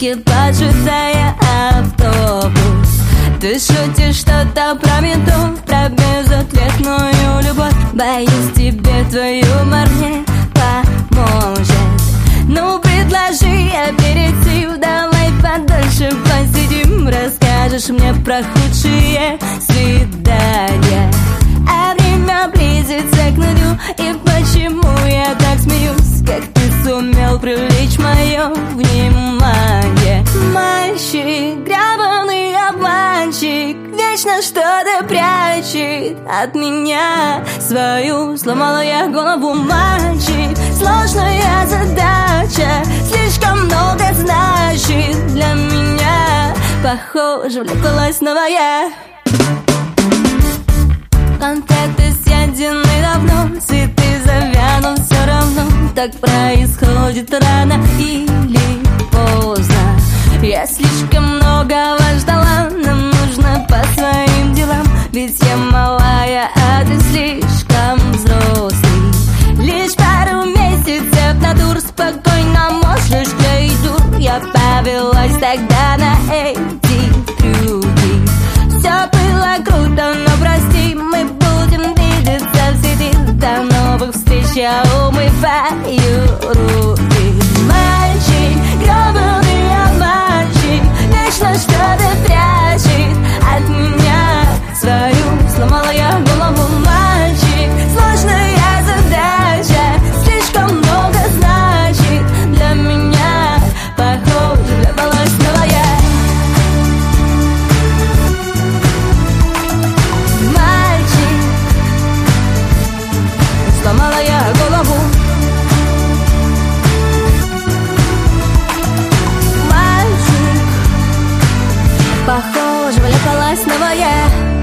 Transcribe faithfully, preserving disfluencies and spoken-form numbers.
руки, поджидая автобус. Ты шутишь что-то про мету, про безответную любовь. Боюсь, тебе твой юмор не поможет. Ну, предложи аперитив, давай подольше посидим. Расскажешь мне про худшие свидания. А время близится к нулю, и почему я так смеюсь? Как ты сумел привлечь мое внимание? Мальчик, гребаный обманщик, вечно что-то прячет от меня. Свою сломала я голову, мальчик. Сложная задача, слишком много значит для меня. Похоже, влюбилась снова я. Конфеты съедены давно, цветы завянут все равно. Так происходит рано или поздно. Я слишком многого ждала, нам нужно по своим делам. Ведь я малая, а ты слишком взрослый. Лишь пару месяцев на тур, спокойно можешь, я иду. Я повелась тогда на эти трюки. Все было круто, но прости, мы будем видеться в сети. До новых встреч, я умываю руки. Мальчик, гребаный обманщик, вечно что-то прячет от меня. Свою сломала я голову, мальчик. Сложная задача, слишком много значит для меня. Похоже, влюбилась снова я. Мальчик, сломала я голову. Мальчик, похоже, влюбилась снова я.